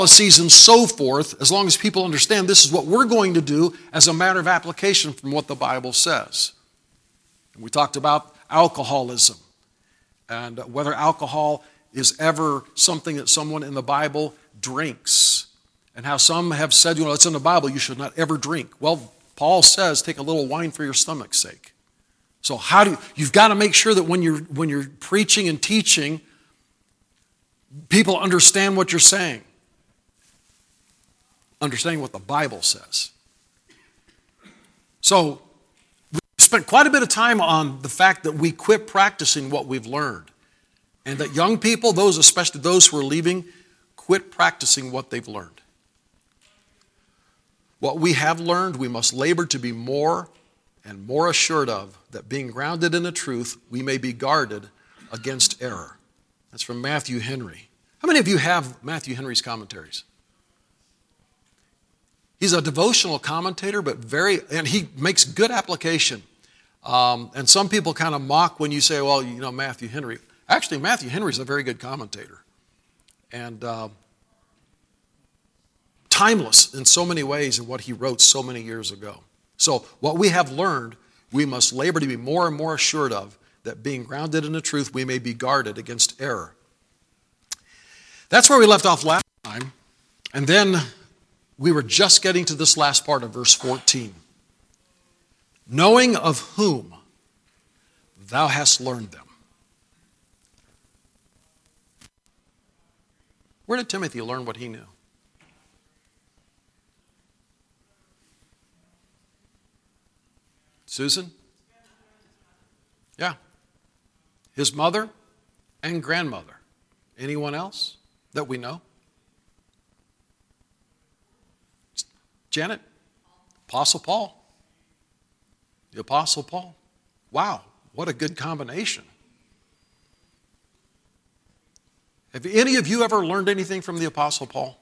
policies and so forth, as long as people understand this is what we're going to do as a matter of application from what the Bible says. We talked about alcoholism and whether alcohol is ever something that someone in the Bible drinks, and how some have said, it's in the Bible, you should not ever drink. Well, Paul says, take a little wine for your stomach's sake. So you've got to make sure that when you're preaching and teaching, people understand what you're saying. Understanding what the Bible says. So, we spent quite a bit of time on the fact that we quit practicing what we've learned. And that young people, especially those who are leaving, quit practicing what they've learned. What we have learned, we must labor to be more and more assured of, that being grounded in the truth, we may be guarded against error. That's from Matthew Henry. How many of you have Matthew Henry's commentaries? He's a devotional commentator, and he makes good application. And some people kind of mock when you say, well, Matthew Henry. Actually, Matthew Henry's a very good commentator. And timeless in so many ways in what he wrote so many years ago. So what we have learned, we must labor to be more and more assured of, that being grounded in the truth, we may be guarded against error. That's where we left off last time. And then we were just getting to this last part of verse 14. Knowing of whom thou hast learned them. Where did Timothy learn what he knew? Susan? Yeah. His mother and grandmother. Anyone else that we know? Janet? Apostle Paul. The Apostle Paul. Wow, what a good combination. Have any of you ever learned anything from the Apostle Paul?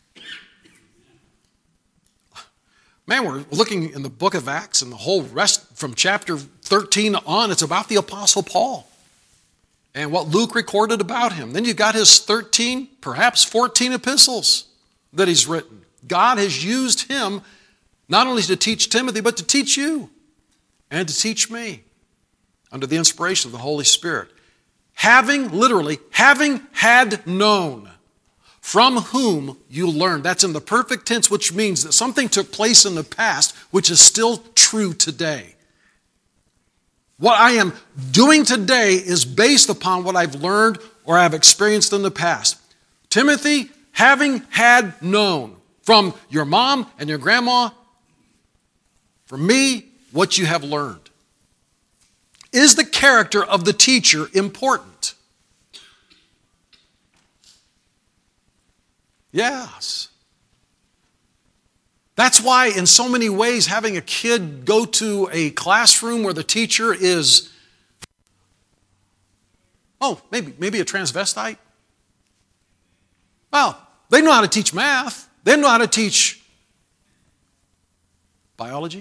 Man, we're looking in the book of Acts, and the whole rest from chapter 13 on, it's about the Apostle Paul and what Luke recorded about him. Then you've got his 13, perhaps 14 epistles that he's written. God has used him not only to teach Timothy, but to teach you and to teach me under the inspiration of the Holy Spirit. Having had known from whom you learned. That's in the perfect tense, which means that something took place in the past which is still true today. What I am doing today is based upon what I've learned or I've experienced in the past. Timothy, having had known from your mom and your grandma, from me, what you have learned. Is the character of the teacher important? Yes. That's why in so many ways having a kid go to a classroom where the teacher is, maybe a transvestite. Well, they know how to teach math. They know how to teach biology.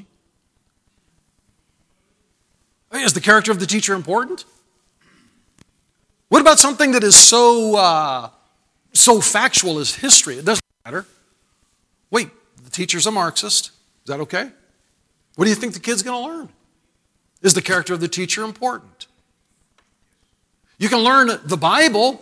Is the character of the teacher important? What about something that is so factual as history? It doesn't matter. Wait, the teacher's a Marxist. Is that okay? What do you think the kid's going to learn? Is the character of the teacher important? You can learn the Bible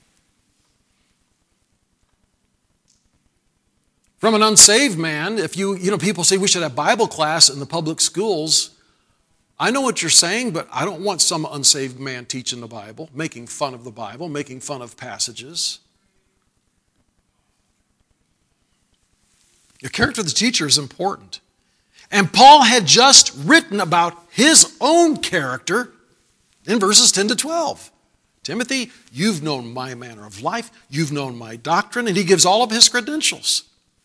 from an unsaved man. If people say we should have Bible class in the public schools. I know what you're saying, but I don't want some unsaved man teaching the Bible, making fun of the Bible, making fun of passages. The character of the teacher is important. And Paul had just written about his own character in verses 10 to 12. Timothy, you've known my manner of life, you've known my doctrine, and he gives all of his credentials.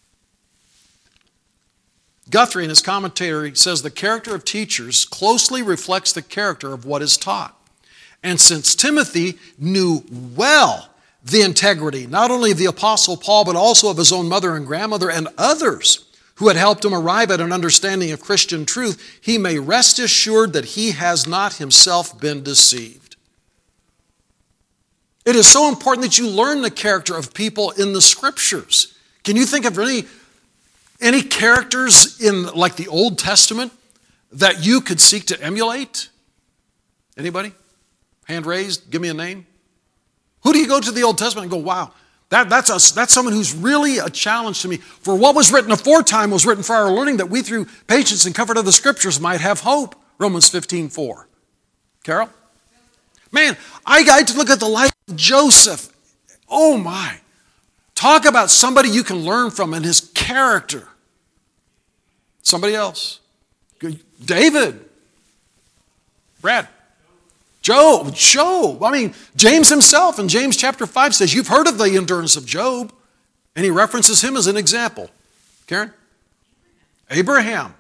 Guthrie in his commentary says the character of teachers closely reflects the character of what is taught. And since Timothy knew well the integrity, not only of the Apostle Paul, but also of his own mother and grandmother and others who had helped him arrive at an understanding of Christian truth, he may rest assured that he has not himself been deceived. It is so important that you learn the character of people in the Scriptures. Can you think of any characters in like the Old Testament that you could seek to emulate? Anybody? Hand raised, give me a name. Who do you go to the Old Testament and go, wow, that's someone who's really a challenge to me. For what was written aforetime was written for our learning, that we through patience and comfort of the Scriptures might have hope. Romans 15:4. Carol? Man, I got to look at the life of Joseph. Oh my. Talk about somebody you can learn from and his character. Somebody else. David. Brad. Job. I mean, James himself in James chapter 5 says, you've heard of the endurance of Job. And he references him as an example. Karen? Abraham.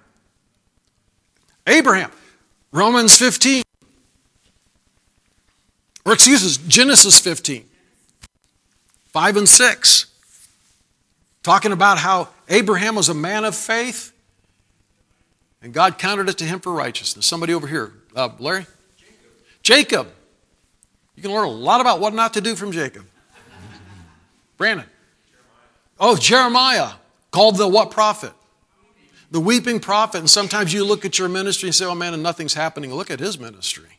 Romans 15. Or Genesis 15. 5 and 6. Talking about how Abraham was a man of faith and God counted it to him for righteousness. Somebody over here. Larry? Jacob. You can learn a lot about what not to do from Jacob. Brandon. Jeremiah. Called the what prophet? The weeping prophet. And sometimes you look at your ministry and say, oh man, and nothing's happening. Look at his ministry.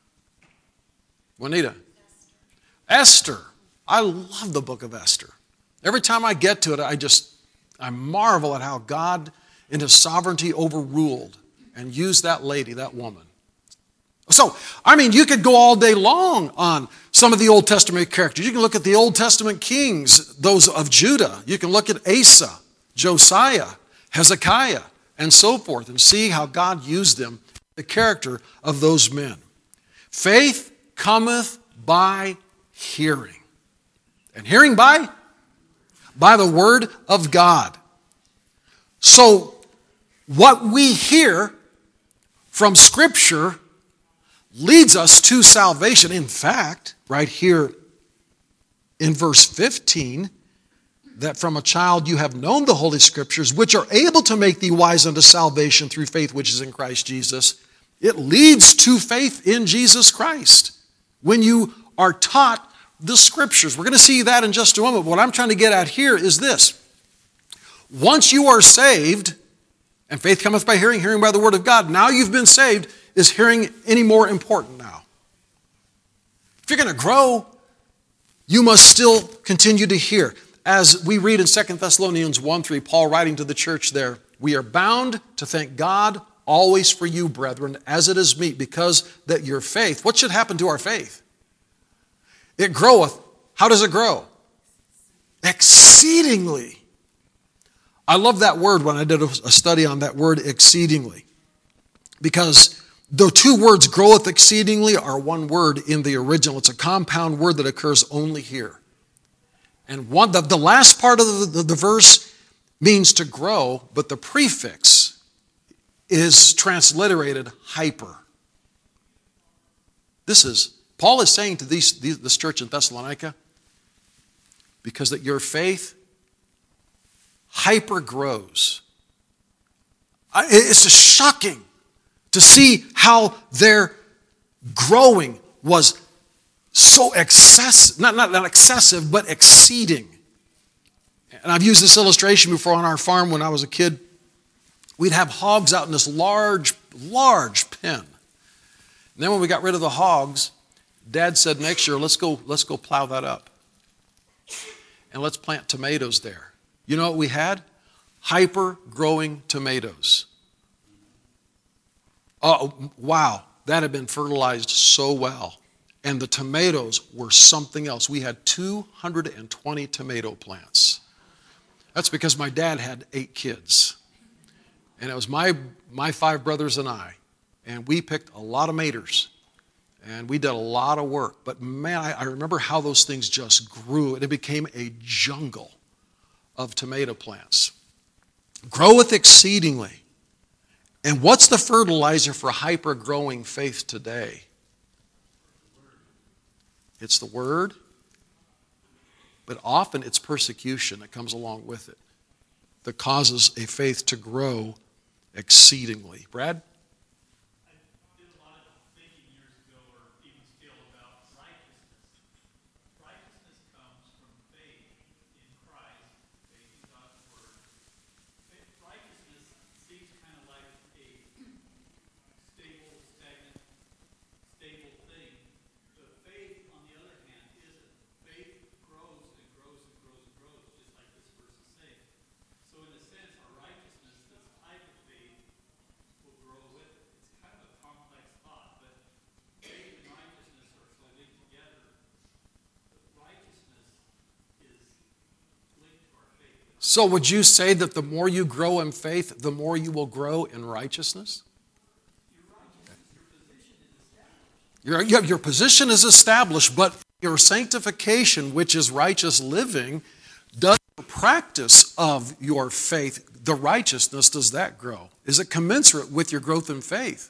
Juanita. Esther. I love the book of Esther. Every time I get to it, I marvel at how God in his sovereignty overruled and used that lady, that woman. So, I mean, you could go all day long on some of the Old Testament characters. You can look at the Old Testament kings, those of Judah. You can look at Asa, Josiah, Hezekiah, and so forth, and see how God used them, the character of those men. Faith cometh by hearing. And hearing by the word of God. So, what we hear from Scripture leads us to salvation. In fact, right here in verse 15, that from a child you have known the Holy Scriptures, which are able to make thee wise unto salvation through faith which is in Christ Jesus. It leads to faith in Jesus Christ when you are taught the Scriptures. We're going to see that in just a moment. But what I'm trying to get at here is this. Once you are saved, and faith cometh by hearing, hearing by the word of God, now you've been saved, is hearing any more important now? If you're going to grow, you must still continue to hear. As we read in 2 Thessalonians 1:3, Paul writing to the church there, we are bound to thank God always for you, brethren, as it is meet, because that your faith, what should happen to our faith? It groweth. How does it grow? Exceedingly. I love that word when I did a study on that word exceedingly. Because the two words groweth exceedingly are one word in the original. It's a compound word that occurs only here. And the last part of the verse means to grow, but the prefix is transliterated hyper. Paul is saying to this church in Thessalonica, because that your faith hyper grows. It's just shocking to see how their growing was so excessive, not excessive, but exceeding. And I've used this illustration before on our farm when I was a kid. We'd have hogs out in this large pen. And then when we got rid of the hogs, Dad said, next year, let's go plow that up. And let's plant tomatoes there. You know what we had? Hyper-growing tomatoes. Oh, wow. That had been fertilized so well. And the tomatoes were something else. We had 220 tomato plants. That's because my dad had 8 kids. And it was my 5 brothers and I. And we picked a lot of maters. And we did a lot of work. But man, I remember how those things just grew. And it became a jungle of tomato plants. Groweth exceedingly. And what's the fertilizer for hyper-growing faith today? It's the Word. But often it's persecution that comes along with it that causes a faith to grow exceedingly. Brad? So would you say that the more you grow in faith, the more you will grow in righteousness? Your position is established, but your sanctification, which is righteous living, does the practice of your faith, the righteousness, does that grow? Is it commensurate with your growth in faith?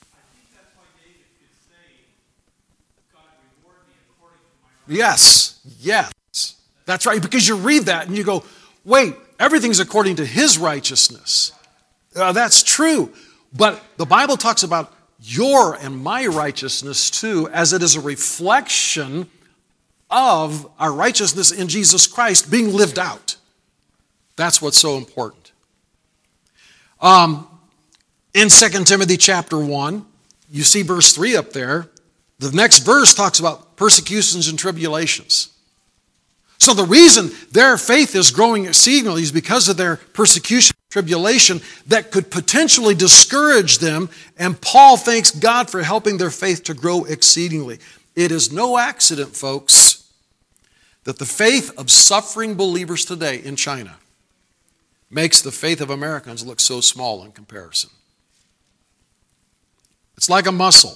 Yes, yes. That's right, because you read that and you go, wait, everything's according to his righteousness. That's true. But the Bible talks about your and my righteousness too, as it is a reflection of our righteousness in Jesus Christ being lived out. That's what's so important. In 2 Timothy chapter 1, you see verse 3 up there. The next verse talks about persecutions and tribulations. So the reason their faith is growing exceedingly is because of their persecution and tribulation that could potentially discourage them, and Paul thanks God for helping their faith to grow exceedingly. It is no accident, folks, that the faith of suffering believers today in China makes the faith of Americans look so small in comparison. It's like a muscle.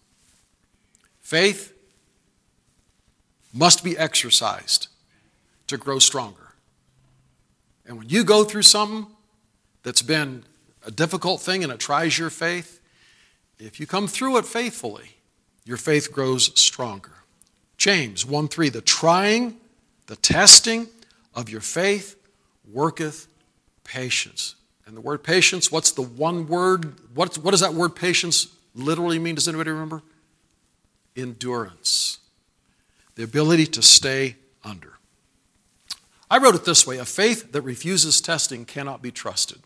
Faith must be exercised to grow stronger. And when you go through something that's been a difficult thing and it tries your faith, if you come through it faithfully, your faith grows stronger. James 1:3, the trying, the testing of your faith worketh patience. And the word patience, what's the one word? What does that word patience literally mean? Does anybody remember? Endurance. The ability to stay under. I wrote it this way: a faith that refuses testing cannot be trusted.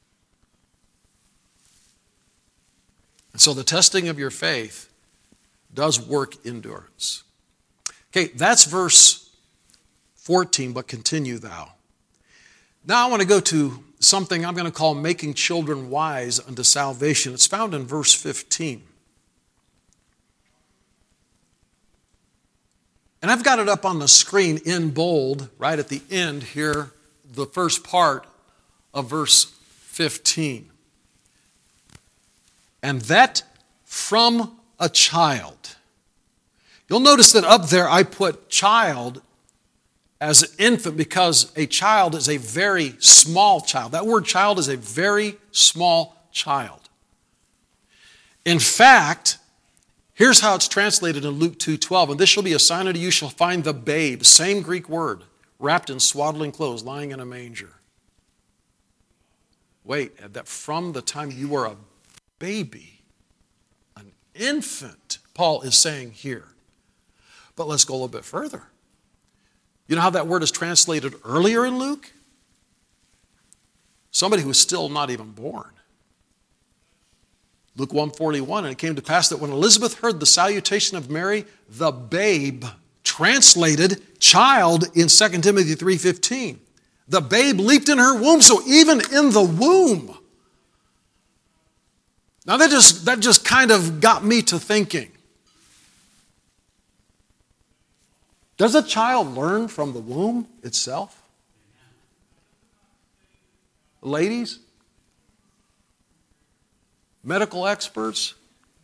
And so the testing of your faith does work endurance. Okay, that's verse 14, but continue thou. Now I want to go to something I'm going to call making children wise unto salvation. It's found in verse 15. And I've got it up on the screen in bold, right at the end here, the first part of verse 15. And that from a child. You'll notice that up there I put child as an infant because a child is a very small child. That word child is a very small child. In fact, here's how it's translated in Luke 2:12. And this shall be a sign unto you, shall find the babe, same Greek word, wrapped in swaddling clothes, lying in a manger. Wait, that from the time you were a baby, an infant, Paul is saying here. But let's go a little bit further. You know how that word is translated earlier in Luke? Somebody who is still not even born. Luke 1:41, and it came to pass that when Elizabeth heard the salutation of Mary, the babe, translated child in 2 Timothy 3:15. The babe leaped in her womb, so even in the womb. Now that just kind of got me to thinking. Does a child learn from the womb itself? Ladies? Medical experts?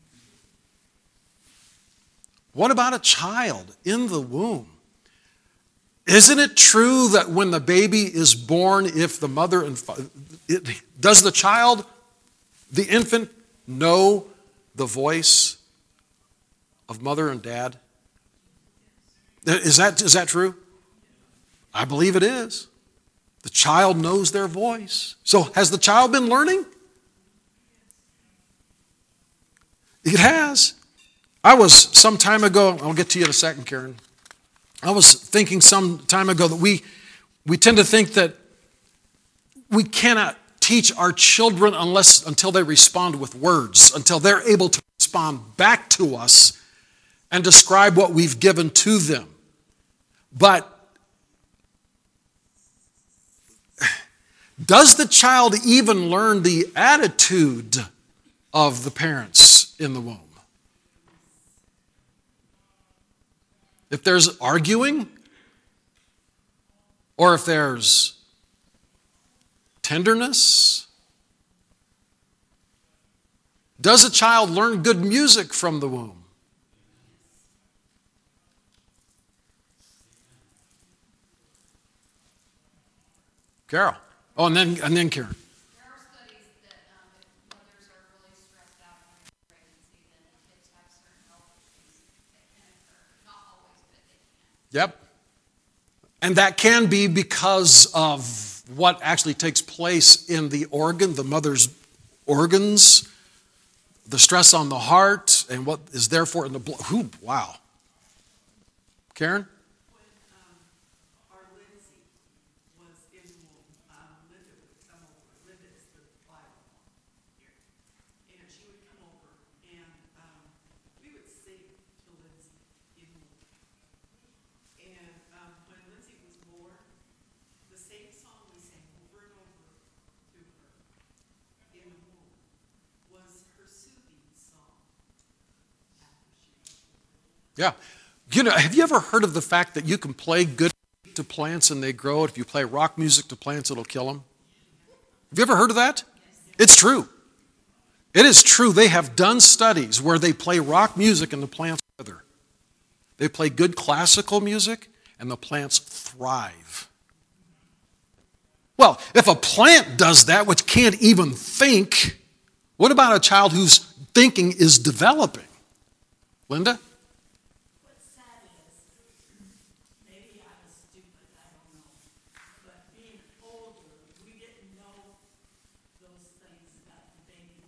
What about a child in the womb? Isn't it true that when the baby is born, if the mother and does the child, the infant, know the voice of mother and dad? Is that true? I believe it is. The child knows their voice. So has the child been learning? It has. I was some time ago, I'll get to you in a second, Karen. I was thinking some time ago that we tend to think that we cannot teach our children until they respond with words, until they're able to respond back to us and describe what we've given to them. But does the child even learn the attitude of the parents in the womb? If there's arguing, or if there's tenderness? Does a child learn good music from the womb? Carol. Oh, and then Karen. There are studies that if mothers are really stressed out during pregnancy, then the kids have certain health issues that can occur. Not always, but they can. Yep. And that can be because of what actually takes place in the organ, the mother's organs, the stress on the heart, and what is therefore in the blood. Wow. Karen? Our Lindsay was in the womb. Linda would come over. Linda is the Bible here. And she would come over, and we would sing to Lindsay in the womb. And when Lindsay was born, the same song we sang over and over to her in the womb was her soothing song after she was born. Yeah. You know, have you ever heard of the fact that you can play good to plants and they grow? If you play rock music to plants, it'll kill them? Have you ever heard of that? It's true. It is true. They have done studies where they play rock music and the plants wither. They play good classical music and the plants thrive. Well, if a plant does that, which can't even think, what about a child whose thinking is developing? Linda? What's sad is, maybe I was stupid, I don't know, but being older, we didn't know those things about the baby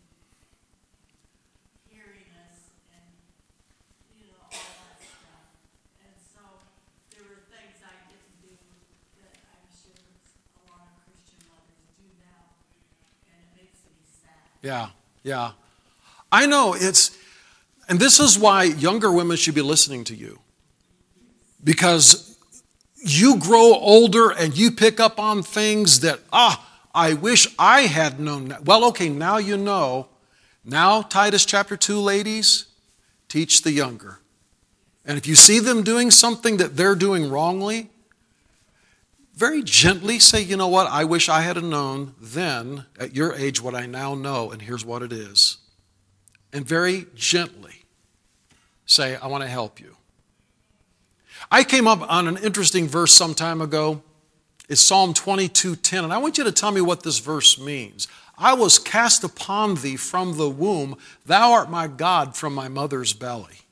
hearing us and, all that stuff. And so there were things I didn't do that I'm sure a lot of Christian mothers do now, and it makes me sad. Yeah. I know and this is why younger women should be listening to you. Because you grow older and you pick up on things that, I wish I had known that. Well, okay, now you know. Now, Titus chapter 2, ladies, teach the younger. And if you see them doing something that they're doing wrongly, very gently say, you know what, I wish I had known then, at your age, what I now know, and here's what it is. And very gently say, I want to help you. I came up on an interesting verse some time ago. It's Psalm 22:10, and I want you to tell me what this verse means. I was cast upon thee from the womb. Thou art my God from my mother's belly.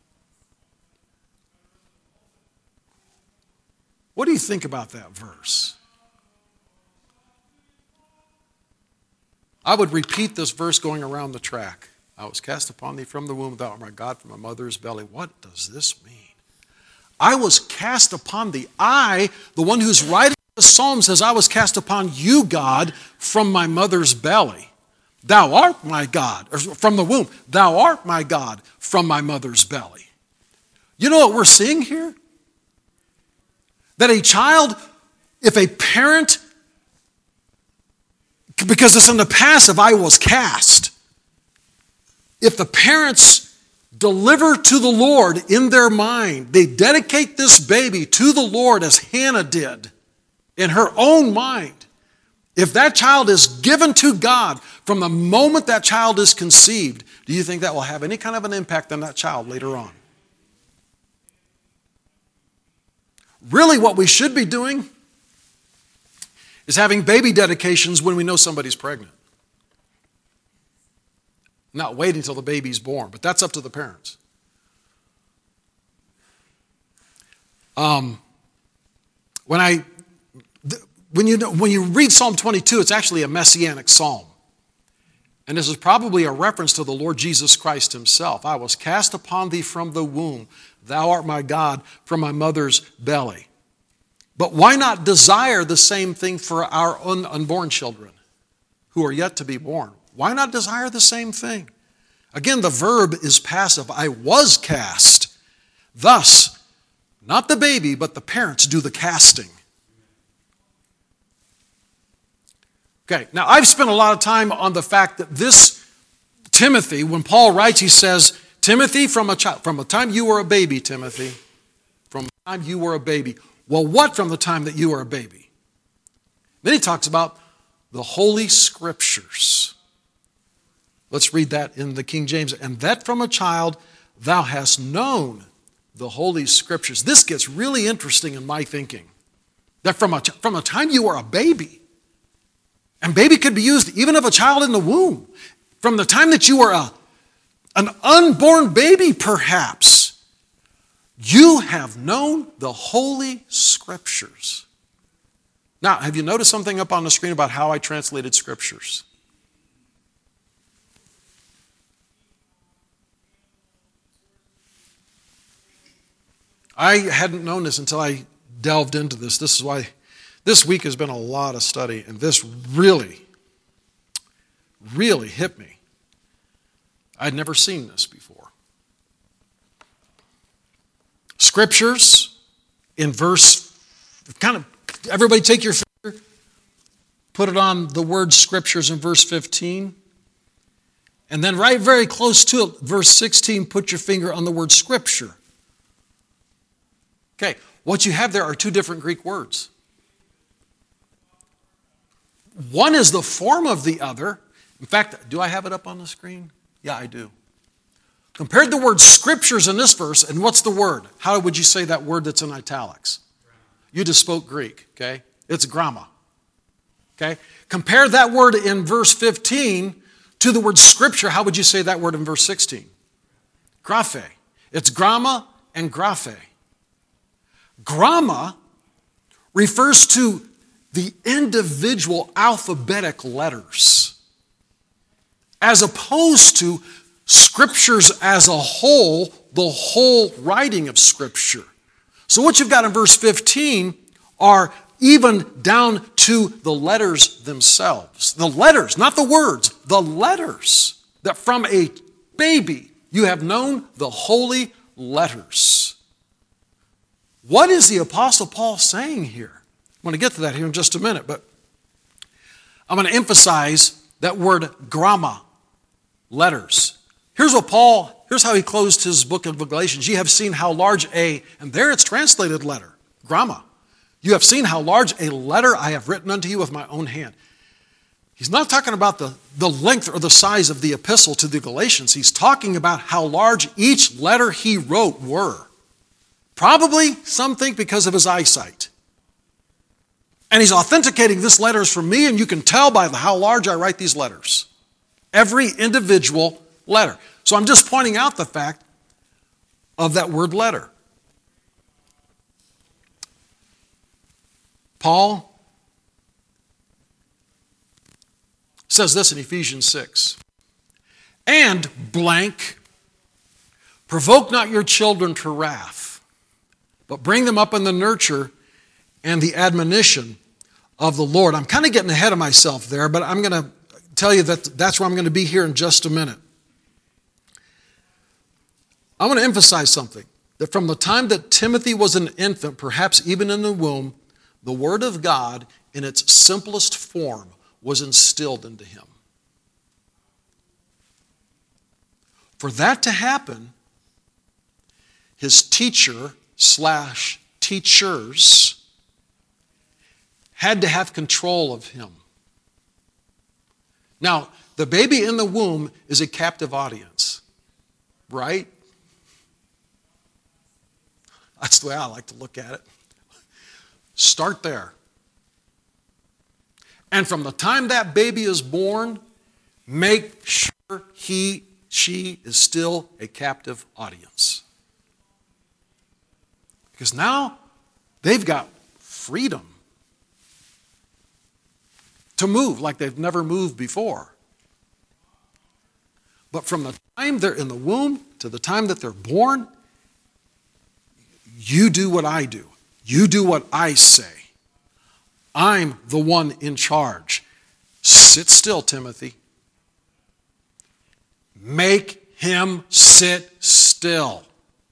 What do you think about that verse? I would repeat this verse going around the track. I was cast upon thee from the womb, thou art my God from my mother's belly. What does this mean? I was cast upon thee. I, the one who's writing the psalm, says, I was cast upon you, God, from my mother's belly. Thou art my God, or from the womb. Thou art my God from my mother's belly. You know what we're seeing here? That a child, if a parent, because it's in the passive, I was cast. If the parents deliver to the Lord in their mind, they dedicate this baby to the Lord as Hannah did in her own mind. If that child is given to God from the moment that child is conceived, do you think that will have any kind of an impact on that child later on? Really, what we should be doing is having baby dedications when we know somebody's pregnant. Not waiting until the baby's born, but that's up to the parents. When you read Psalm 22, it's actually a messianic psalm. And this is probably a reference to the Lord Jesus Christ himself. I was cast upon thee from the womb. Thou art my God from my mother's belly. But why not desire the same thing for our unborn children who are yet to be born? Why not desire the same thing? Again, the verb is passive. I was cast. Thus, not the baby, but the parents do the casting. Okay, now I've spent a lot of time on the fact that this Timothy, when Paul writes, he says, Timothy, from the time you were a baby, Timothy, from the time you were a baby. Well, what from the time that you were a baby? Then he talks about the Holy Scriptures. Let's read that in the King James. And that from a child thou hast known the Holy Scriptures. This gets really interesting in my thinking. That from a time you were a baby, and baby could be used even of a child in the womb, from the time that you were an unborn baby perhaps, you have known the Holy Scriptures. Now, have you noticed something up on the screen about how I translated Scriptures? I hadn't known this until I delved into this. This is why this week has been a lot of study, and this really, really hit me. I'd never seen this before. Scriptures in verse, everybody take your finger, put it on the word Scriptures in verse 15. And then right very close to it, verse 16, put your finger on the word Scripture. Okay, what you have there are two different Greek words. One is the form of the other. In fact, do I have it up on the screen? Yeah, I do. Compare the word Scriptures in this verse, and what's the word? How would you say that word that's in italics? You just spoke Greek, okay? It's gramma, okay? Compare that word in verse 15 to the word Scripture. How would you say that word in verse 16? Graphe. It's gramma and graphe. Gramma refers to the individual alphabetic letters, as opposed to Scriptures as a whole, the whole writing of Scripture. So what you've got in verse 15 are even down to the letters themselves. The letters, not the words, the letters, that from a baby you have known the holy letters. What is the Apostle Paul saying here? I'm going to get to that here in just a minute, but I'm going to emphasize that word gramma, letters. Here's how he closed his book of Galatians. You have seen how large and there it's translated letter, gramma. You have seen how large a letter I have written unto you with my own hand. He's not talking about the length or the size of the epistle to the Galatians. He's talking about how large each letter he wrote were. Probably, some think, because of his eyesight. And he's authenticating this letter is from me, and you can tell by how large I write these letters. Every individual letter. So I'm just pointing out the fact of that word letter. Paul says this in Ephesians 6. And blank, provoke not your children to wrath, but bring them up in the nurture and the admonition of the Lord. I'm kind of getting ahead of myself there, but I'm going to tell you that that's where I'm going to be here in just a minute. I want to emphasize something, that from the time that Timothy was an infant, perhaps even in the womb, the Word of God in its simplest form was instilled into him. For that to happen, his teacher / teachers had to have control of him. Now, the baby in the womb is a captive audience, right? That's the way I like to look at it. Start there. And from the time that baby is born, make sure she is still a captive audience. Because now they've got freedom to move like they've never moved before. But from the time they're in the womb to the time that they're born, you do what I do. You do what I say. I'm the one in charge. Sit still, Timothy. Make him sit still.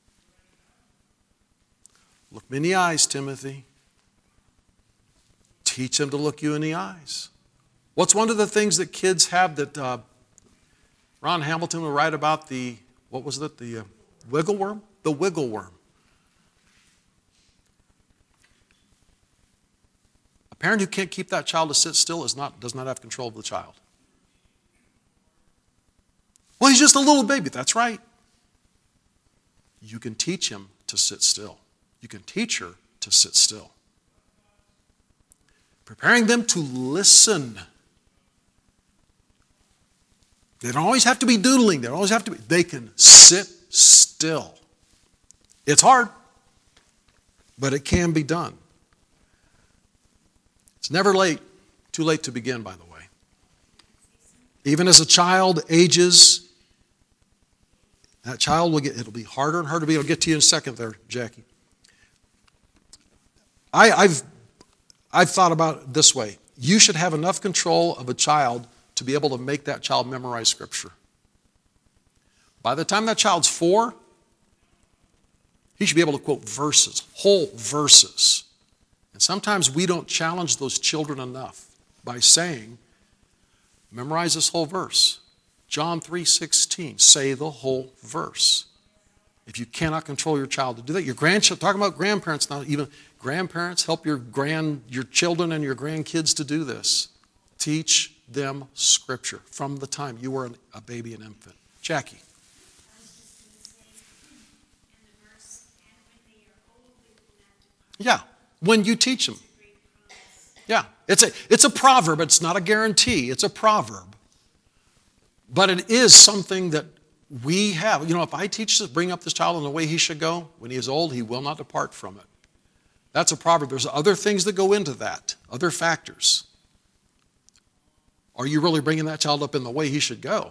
Look me in the eyes, Timothy. Teach him to look you in the eyes. What's one of the things that kids have that Ron Hamilton would write about the wiggle worm? The wiggle worm. A parent who can't keep that child to sit still does not have control of the child. Well, he's just a little baby. That's right. You can teach him to sit still. You can teach her to sit still. Preparing them to listen. They don't always have to be doodling. They can sit still. It's hard, but it can be done. It's never too late to begin, by the way. Even as a child ages, that child it'll be harder and harder to be able to get to you in a second there, Jackie. I've thought about it this way. You should have enough control of a child to be able to make that child memorize Scripture. By the time that child's 4, he should be able to quote verses, whole verses. And sometimes we don't challenge those children enough by saying, memorize this whole verse. John 3:16, say the whole verse. If you cannot control your child to do that, your grandchildren, talking about grandparents now, even grandparents, help your children and your grandkids to do this. Teach them Scripture from the time you were a baby, an infant. Jackie. Yeah, when you teach them. Yeah, it's a proverb. It's not a guarantee. It's a proverb. But it is something that we have. If I bring up this child in the way he should go, when he is old, he will not depart from it. That's a proverb. There's other things that go into that, other factors. Are you really bringing that child up in the way he should go?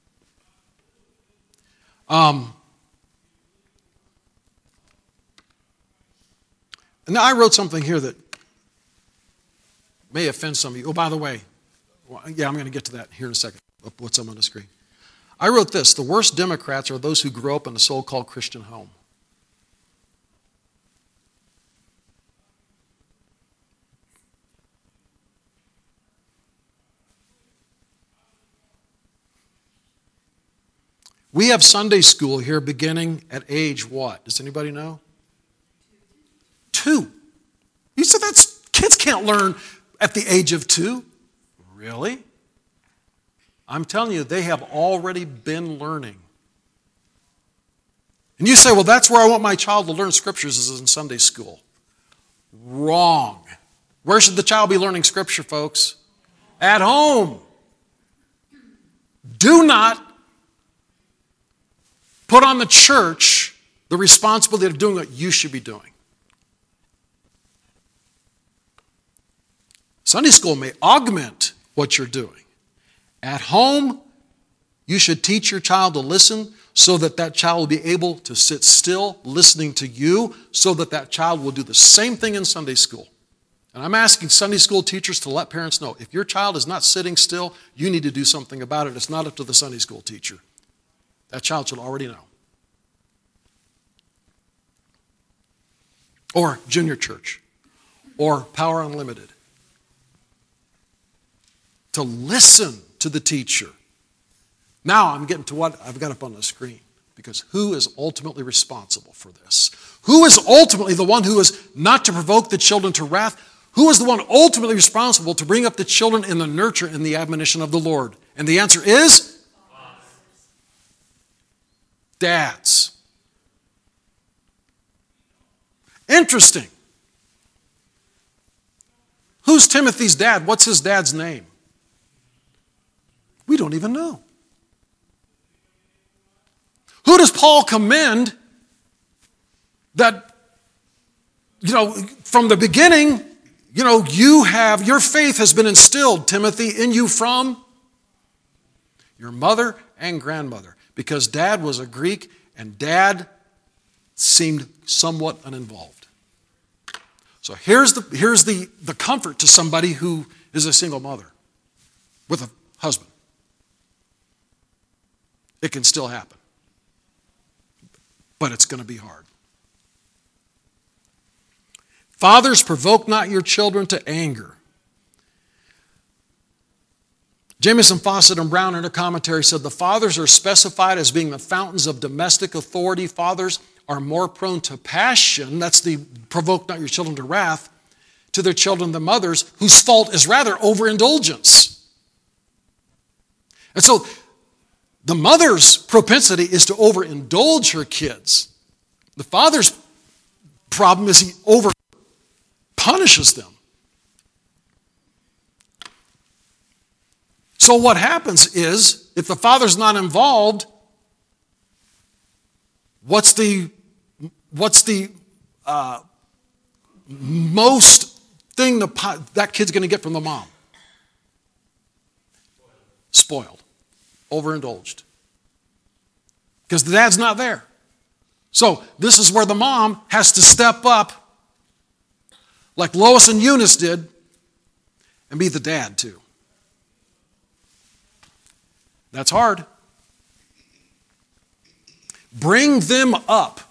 Now, I wrote something here that may offend some of you. Oh, by the way, I'm going to get to that here in a second, what's up on the screen. I wrote this: the worst Democrats are those who grew up in a so-called Christian home. We have Sunday school here beginning at age what? Does anybody know? 2. You said kids can't learn at the age of 2? Really? I'm telling you, they have already been learning. And you say, well, that's where I want my child to learn Scriptures, is in Sunday school. Wrong. Where should the child be learning Scripture, folks? At home. Do not put on the church the responsibility of doing what you should be doing. Sunday school may augment what you're doing. At home, you should teach your child to listen so that that child will be able to sit still listening to you, so that that child will do the same thing in Sunday school. And I'm asking Sunday school teachers to let parents know, if your child is not sitting still, you need to do something about it. It's not up to the Sunday school teacher. That child should already know. Or junior church. Or Power Unlimited. To listen to the teacher. Now I'm getting to what I've got up on the screen. Because who is ultimately responsible for this? Who is ultimately the one who is not to provoke the children to wrath? Who is the one ultimately responsible to bring up the children in the nurture and the admonition of the Lord? And the answer is? Dads. Interesting. Who's Timothy's dad? What's his dad's name? We don't even know. Who does Paul commend that, from the beginning, your faith has been instilled, Timothy, in you from your mother and grandmother. Because dad was a Greek and dad seemed somewhat uninvolved. So here's the comfort to somebody who is a single mother with a husband. It can still happen. But it's going to be hard. Fathers, provoke not your children to anger. Jamieson, Fawcett, and Brown in their commentary said the fathers are specified as being the fountains of domestic authority. Fathers are more prone to passion. That's the provoke not your children to wrath. to their children than mothers, whose fault is rather overindulgence. And so the mother's propensity is to overindulge her kids. The father's problem is he over punishes them. So what happens is, if the father's not involved, what's the most thing that kid's going to get from the mom? Spoiled. Overindulged. Because the dad's not there. So this is where the mom has to step up, like Lois and Eunice did, and be the dad too. That's hard. Bring them up.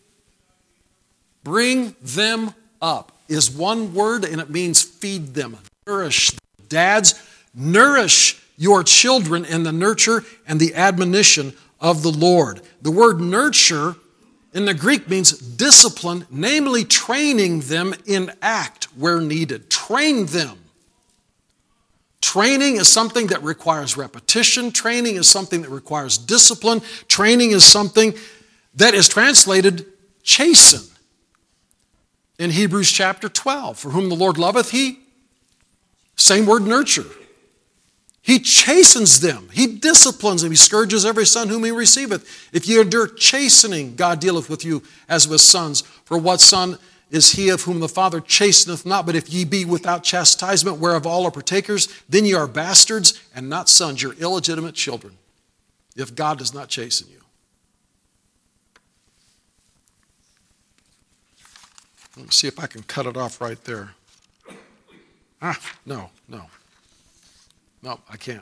Bring them up is one word, and it means feed them. Nourish. Dads, nourish your children in the nurture and the admonition of the Lord. The word nurture in the Greek means discipline, namely training them in act where needed. Train them. Training is something that requires repetition. Training is something that requires discipline. Training is something that is translated chasten. In Hebrews chapter 12, for whom the Lord loveth, he, same word, nurture. He chastens them. He disciplines them. He scourges every son whom he receiveth. If ye endure chastening, God dealeth with you as with sons. For what son is he of whom the Father chasteneth not? But if ye be without chastisement, whereof all are partakers, then ye are bastards and not sons. You're illegitimate children, if God does not chasten you. Let me see if I can cut it off right there. No, I can't.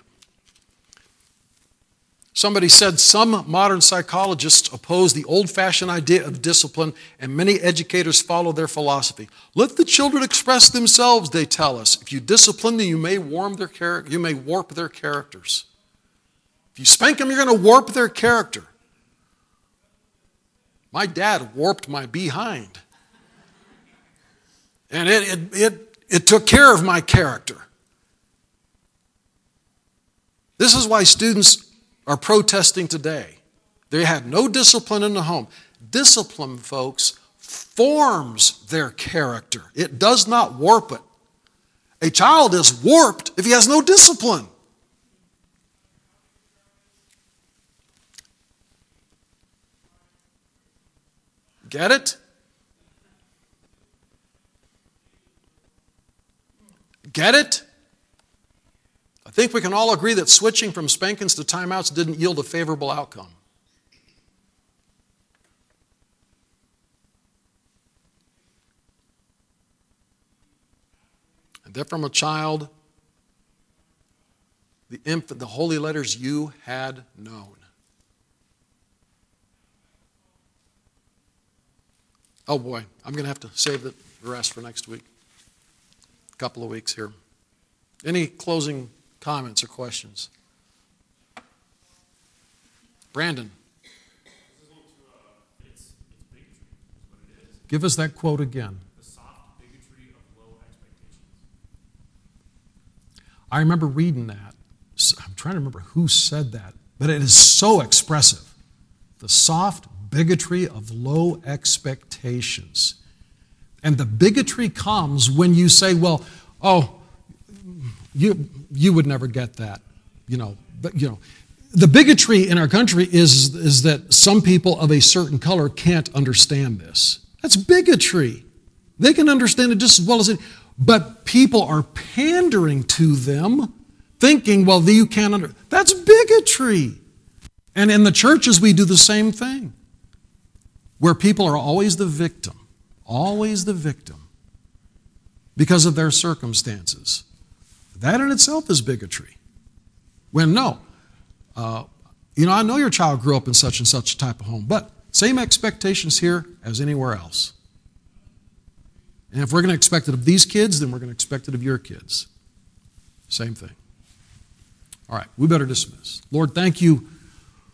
Somebody said some modern psychologists oppose the old-fashioned idea of discipline, and many educators follow their philosophy. Let the children express themselves, they tell us. If you discipline them, you may warp their characters. If you spank them, you're going to warp their character. My dad warped my behind. And it took care of my character. This is why students are protesting today. They had no discipline in the home. Discipline, folks, forms their character. It does not warp it. A child is warped if he has no discipline. Get it? Get it? I think we can all agree that switching from spankings to timeouts didn't yield a favorable outcome. And then from a child, the infant, the holy letters you had known. Oh boy, I'm going to have to save the rest for next week. A couple of weeks here. Any closing comments or questions? Brandon. Give us that quote again. The soft bigotry of low expectations. I remember reading that. I'm trying to remember who said that, but it is so expressive. The soft bigotry of low expectations. And the bigotry comes when you say, well, you would never get that, But the bigotry in our country is that some people of a certain color can't understand this. That's bigotry. They can understand it just as well as it. But people are pandering to them, thinking, well, you can't understand. That's bigotry. And in the churches, we do the same thing, where people are always the victim, because of their circumstances. That in itself is bigotry. When no, I know your child grew up in such and such a type of home, but same expectations here as anywhere else. And if we're going to expect it of these kids, then we're going to expect it of your kids. Same thing. All right, we better dismiss. Lord, thank you